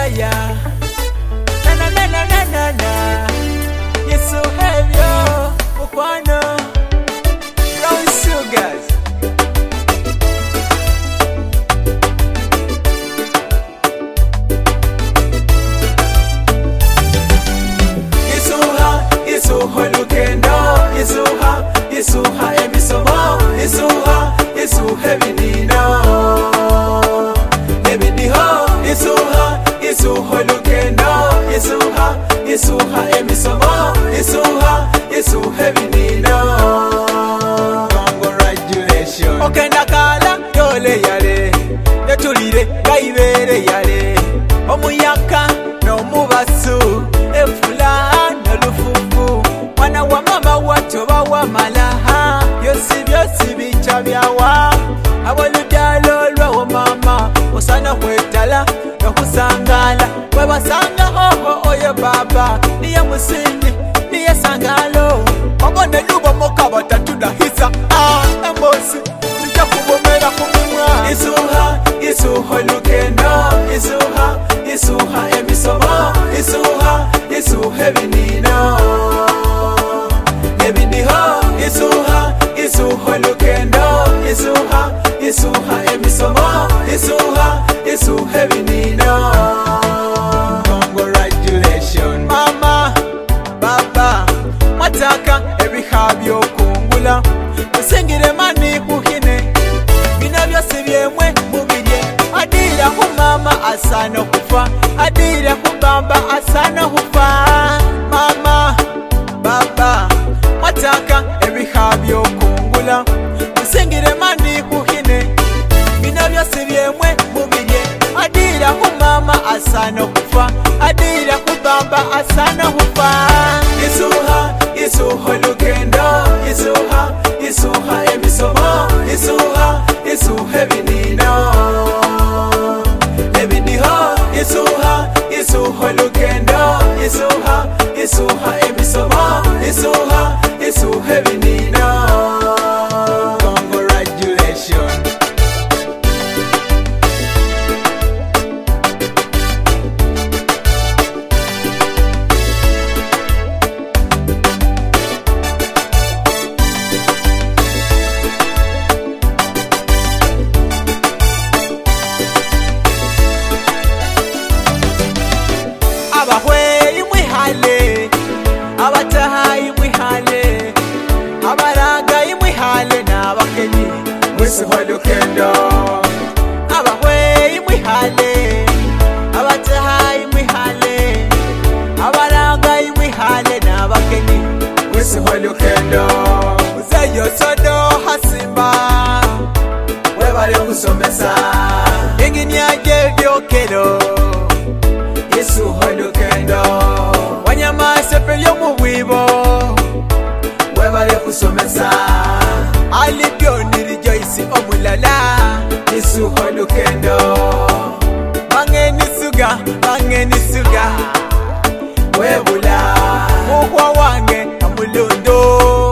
yeah. Na na na na na na na. Yesu hevyo ukwano. Brown Sugars. Isuha lukendo, isuha emisomo, isuha ebinino, ebiniho. Isuha lukendo, isuha emisomo, isuha ebinino. Congratulations. Okenda kala yole yale, yatulire gaibere yale, omuyaka n'omubasu efula n'olufufu. Mwana wa mama watu bawa malaha, byosi bicha byawa. Aboludalo lwa mama osana kwetala nokusangala. Webasanga hoho oye baba, niye musindi niye sangalo. Wabone lubo moka batatula hisa. Embosi tija kubomera kumimwa. Isuha lukendo, isuha emisomo, isuha ebinino, ebiniho. Isuha lukendo, isuha emisomo, isuha ebinino. Congratulations. Mama, baba, mataka ebihabyo kungula. Musingire mani kuhine, bina byose byemwe mubirye. Adira ku mama asana kufa, adira ku baba asana kufa. Mama, baba, mataka ebihabyo kungula. Musingire mani kuhine, bina byose byemwe mubirye. Adira ku mama asana kufa, adira ku baba asana kufa. Isuha lukendo, isuha emisomo, isuha ebinino, ebiniho. Isuha lukendo, isuha emisomo, isuha ebinino. Congratulations. Abahweyi mwihale, abatahayi mwihale, abaragayi mwihale n'abakenyi mwisuha lukendo. Abahweyi mwihale, abatahayi mwihale, abaragayi mwihale n'abakenyi mwisuha lukendo. Muzeyo sodo hasimba webale kusomesa inginiaje byokero. Isuha lukendo. Wanyama sepelyo mubwibo webale kusomesa alibyo nirijoisi omulala. Isuha lukendo. Bangeni suga webula mukwa wange amulundo.